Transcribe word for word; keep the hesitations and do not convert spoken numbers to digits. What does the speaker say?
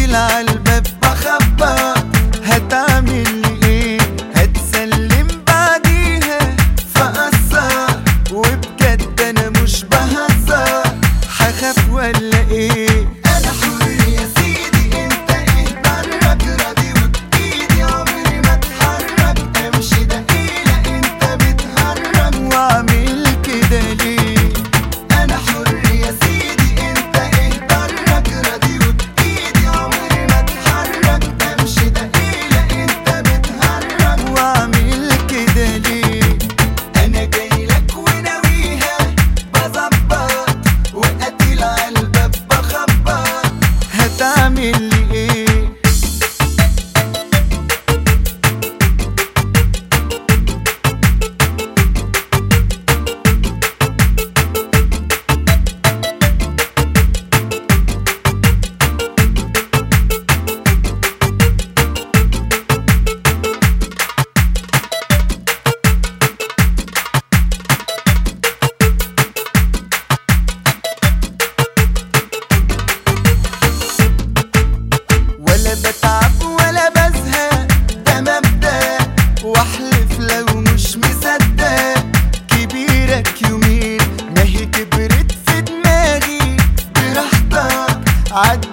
قاتل عالباب بخبط. هتعمل لي ايه؟ هتسلم بعديها فقصر، وبجد انا مش بهزر. هخاف ولا ايه؟ انا حر يا سيدي، انت ايه برك؟ راضي وبايدي عمري ما اتحرك. امشي دقيقة انت بتهرج، واعمل كده ليه؟ انا حر يا سيدي، انت ايه برك؟ راضي وبايدي عمري ما اتحرك. امشي دقيقة انت بتهرج، واعمل كده ليه؟ انا جايلك وناويها بظبط، وقاتل عالباب بخبط. هتعمل لي ايه؟ ولا بتعب ولا بزهق، ده مبدأ واحلف لو مش مصدق. كبيرك يومين ما هي كبرت في دماغي، براحتك عد